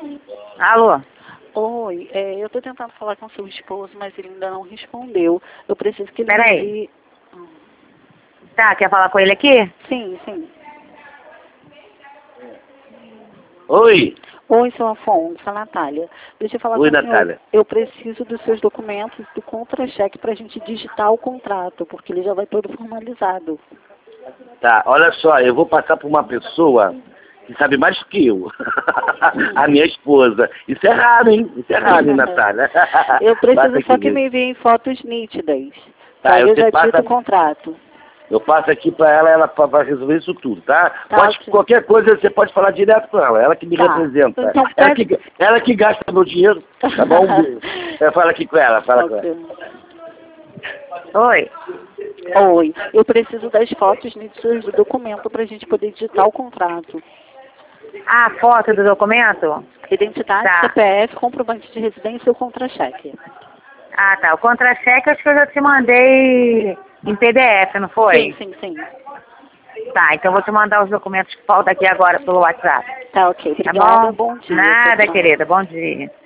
Alô? Oi, eu tô tentando falar com seu esposo, mas ele ainda não respondeu. Eu preciso que ele Peraí. me envie... Tá, quer falar com ele aqui? Sim, sim. Oi. Oi, seu Afonso, a Natália. Deixa eu falar Oi, com o senhor. Natália. Eu preciso dos seus documentos do contra-cheque para a gente digitar o contrato, porque ele já vai todo formalizado. Tá, olha só, eu vou passar por uma pessoa que sabe mais que eu. A minha esposa. Isso é raro, hein? Isso é raro, hein, Natália? Eu preciso Passa só aqui, que me enviem fotos nítidas. Tá, Aí eu você já passa- dito o contrato. Eu passo aqui pra ela vai resolver isso tudo, tá? Tá, Pode, ok. qualquer coisa você pode falar direto com ela, ela que me Tá. representa. Então, Ela que gasta meu dinheiro, tá bom? Fala aqui com ela, fala com ela. Oi? Oi, eu preciso das fotos nítidas do documento para a gente poder digitar o contrato. A foto do documento? Identidade, Tá. CPF, comprovante de residência e o contra-cheque. Ah, tá. O contra-cheque acho que eu já te mandei em PDF, não foi? Sim, sim, sim. Tá, então eu vou te mandar os documentos que faltam aqui agora pelo WhatsApp. Tá, ok. Tá Obrigada, bom? bom dia. Nada, Tchau. querida. Bom dia.